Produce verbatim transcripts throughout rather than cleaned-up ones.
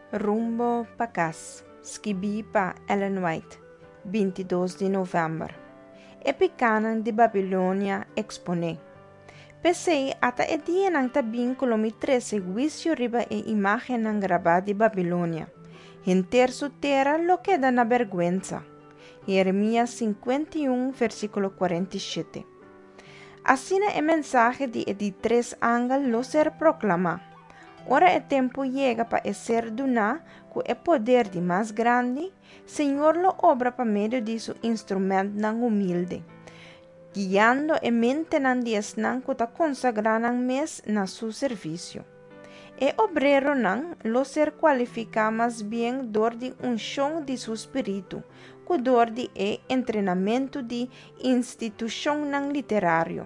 Rumbo pa casa, escrevi pa Ellen White, vinte e dois de novembro. Epicanan de Babilônia expone. Pensei ata e dia nang tabing kolomi treze juicio riba e imagen nang grabada de Babilônia. Hinter su terra lo queda na vergüenza. Jeremias cinquenta e um, versículo quarenta e sete. Assina e mensaje de de tres ángel lo ser proclama. Ora é tempo llega para ser duna com o poder de mais grande, Senhor lo obra para meio de su instrumento nang humilde, guiando e mente nang dias nang kuta consagra nang mes na su servicio. E obrero nang lo ser qualifica mais bem dor de unção de su espírito, cu dor de e entrenamento de instituição nang literário.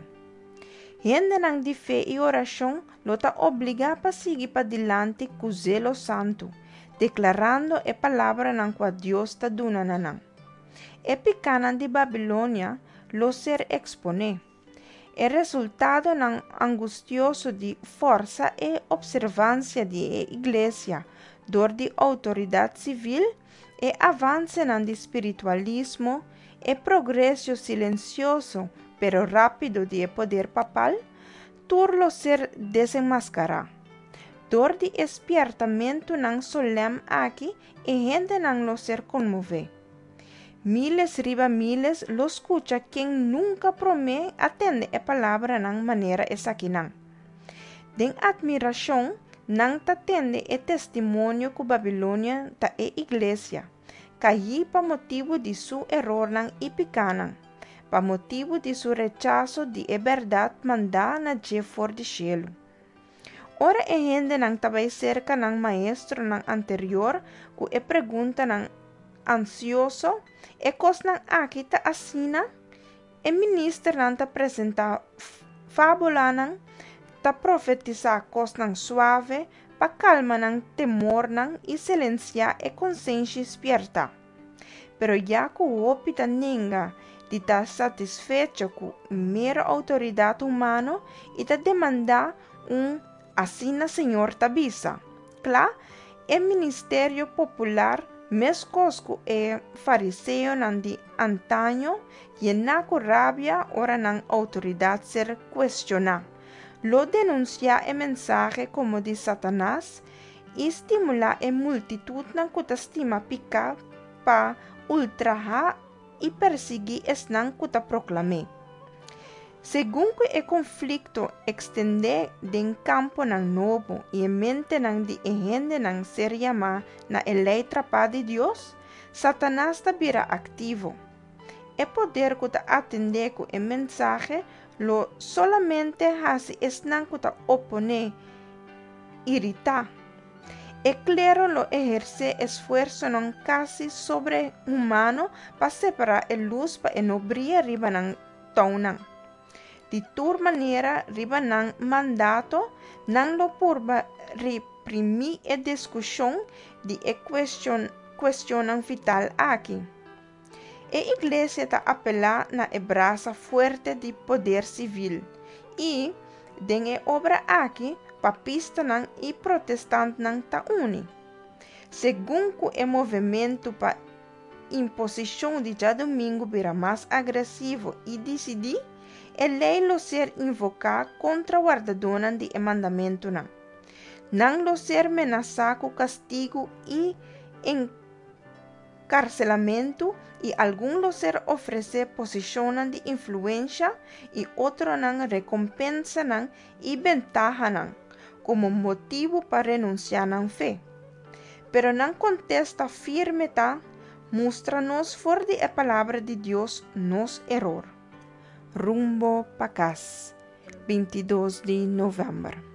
Gente nang de fé e oração lo ta obliga para seguir para dilante com zelo santo, declarando a palavra nang qua Deus ta duna nanang. E picanan de Babilônia lo ser expone. E resultado nang angustioso de força e observância de igreja, dor de autoridade civil e avance nang de espiritualismo e progresso silencioso pero rápido de poder papal, turlo ser desenmascarar. Dor de espiertamento nang solem aqui e gente nang lo ser conmover. Miles riba miles lo escucha quien nunca promete atende a palavra nang manera esaquinan. Den admiração nang tatende e testemunho que Babilônia ta e igreja, caí pa motivo de su error nang ipicanan, pa motivo de su rechazo de a verdade mandada na for de cielo. Ora e gente nang tabay cerca nang maestro nang anterior ku e pergunta nang ansioso e kos nang aki ta asina e minister nang ta presenta fábula nang ta profetiza kos nang suave pa calma nang temor nang e silencia e consciência espierta. Pero ya ku opita ninga de estar satisfecho com mera autoridade humana e de demandar um assina senhor tabisa. Claro, o ministério popular, mescosco e fariseu nan de antaño, llena com rabia ora nan autoridade ser questionar. Lo denuncia e mensaje como de Satanás e estimula e multitud nan kutastima pica pa ultrajar e perseguir es nang kuta proclame. Según que e conflicto extende den campo nang novo e mente nang di gente nang ser llama na eleitra pa de Dios, Satanás tabira activo. E poder kuta atende ku e mensaje lo solamente hasi es nang kuta opone, irita. E claro lo ejerce esfuerzo non casi sobrehumano para separar el luz pa enobría riba ng taunang. Di tur manera riba ng mandato nang lo purba reprimi e diskusyon di e question, questionang vital aquí. E iglesia ta apela na e brasa fuerte di poder civil y den e obra aquí papista nang e protestant nang tauni. Según que o movimento pa imposição de já domingo vira mais agressivo e decidi, é lei lo ser invocar contra o guardadona de mandamento nang. Nang lo ser menaçar com castigo e encarcelamento e algum lo ser oferecer posição de influência e outro nang recompensa nang e ventaja nang, como motivo para renunciar à fé. Pero não contesta firme tá, mostra-nos fora de a palavra de Deus nos error. Rumbo pa casa, vinte e dois de novembro.